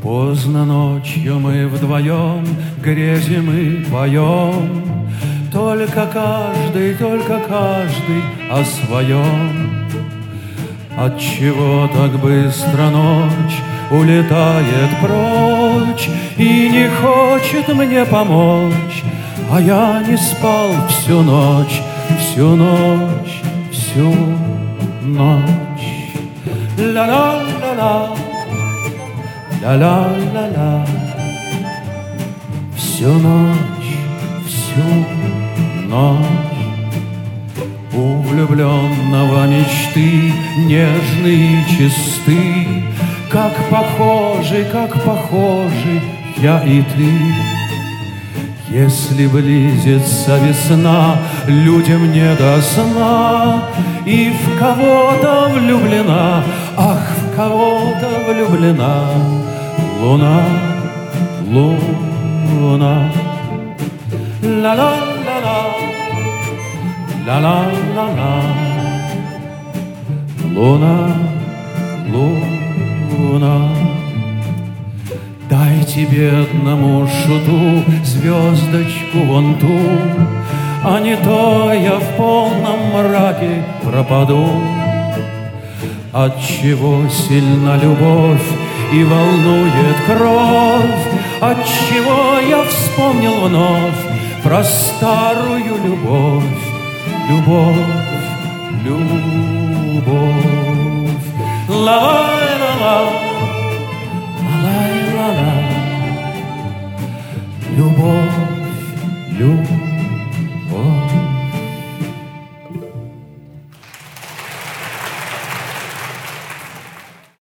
Поздно ночью мы вдвоем грезим и поем, только каждый о своем. Отчего так быстро ночь улетает прочь и не хочет мне помочь, а я не спал всю ночь, всю ночь, всю ночь. Ла-ла-ла-ла, ла-ла-ла-ла, всю ночь, всю ночь. У влюбленного мечты нежные и чисты, как похожи я и ты. Если близится весна, людям не до сна, и в кого-то влюблена, ах, в кого-то влюблена луна, луна. Ла-ла-ла-ла, ла-ла-ла-ла, луна, луна. Дайте бедному шуту звездочку вон ту, а не то я в полном мраке пропаду. Отчего сильна любовь и волнует кровь, отчего я вспомнил вновь про старую любовь, любовь, любовь. Ла-ла-ла-ла, ла-ла-ла-ла, любовь, любовь.